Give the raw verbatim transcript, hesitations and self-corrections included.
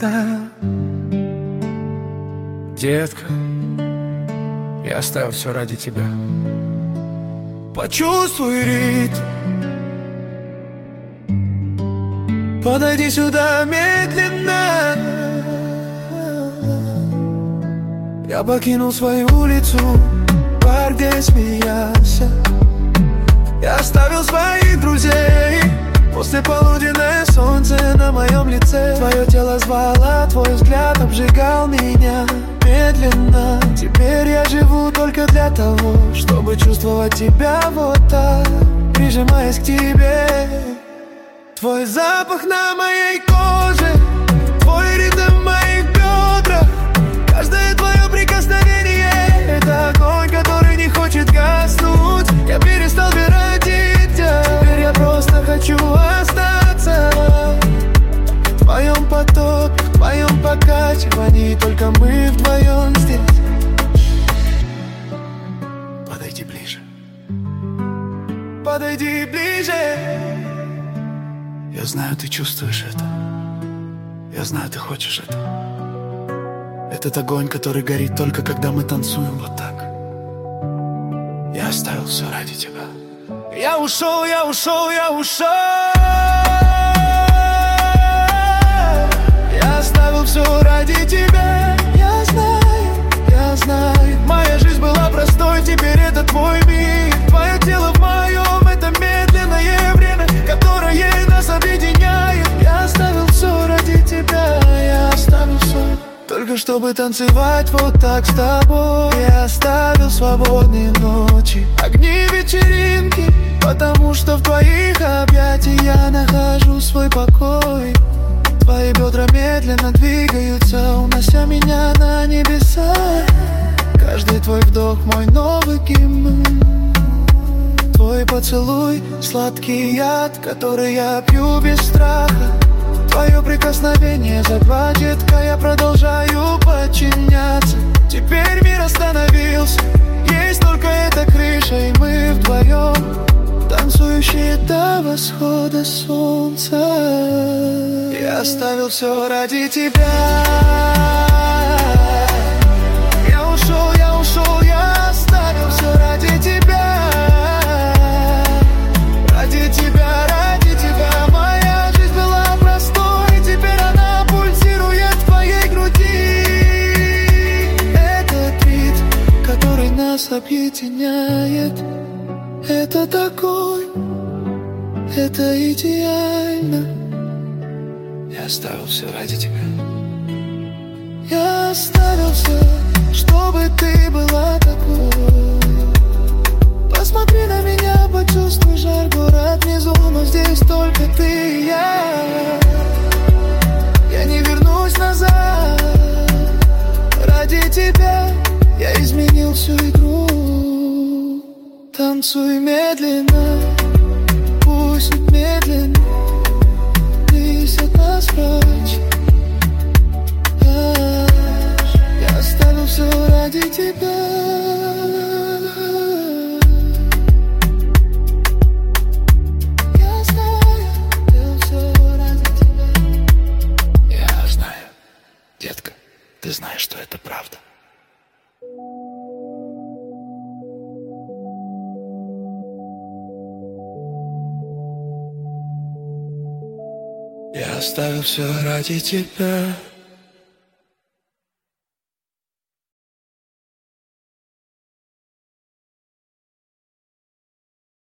это. Детка, я оставил все ради тебя. Почувствуй ритм, подойди сюда медленно. Я покинул свою улицу, бар, где смеялся. Я оставил своих друзей. После полуденное солнце на моем лице. Твое тело звало, твой взгляд обжигал меня медленно. Теперь я живу только для того, чтобы чувствовать тебя вот так, прижимаясь к тебе. Твой запах на моей коже, твой ритм в моих бедрах. Каждое твое прикосновение — это огонь, который не хочет гаснуть. Я перестал верить тебя, теперь я просто хочу остаться в твоем потоке, в твоем покачивании. Только мы вдвоем здесь. Подойди ближе, подойди ближе. Я знаю, ты чувствуешь это. Я знаю, ты хочешь это. Этот огонь, который горит только когда мы танцуем вот так. Я оставил все ради тебя. Я ушел, я ушел, я ушел. Я оставил все ради тебя. Я знаю, я знаю. Моя жизнь была простой, теперь это твой мир. Твое тело в моем, это медленное время, которое нас объединяет. Я оставил все ради тебя. Я оставил все, только чтобы танцевать вот так с тобой. Я оставил свободные ночи, огни вечеринки, потому что в твоих объятиях я нахожу свой покой. Твои бедра медленно двигаются, унося меня на небеса. Каждый твой вдох мой новый гимн. Твой поцелуй — сладкий яд, который я пью без страха. Твое прикосновение за два, детка, я продолжаю подчиняться. Теперь мир остановился, есть только эта крыша, и мы вдвоем, танцующие до восхода солнца. Я оставил все ради тебя. Я ушел, я ушел, я оставил все ради тебя. Ради тебя, ради тебя. Моя жизнь была простой, теперь она пульсирует в твоей груди. Этот ритм, который нас объединяет, это такой, это идеально. Я оставил все ради тебя. Я оставил все, чтобы ты была такой. Посмотри на меня, почувствуй жар, город внизу, но здесь только ты и я. Я не вернусь назад. Ради тебя я изменил всю игру. Танцуй медленно, пусть медленно несет нас прочь. Я оставил все ради тебя. Я знаю, все ради тебя. Я знаю, детка, ты знаешь, что это правда. Я оставил все ради тебя.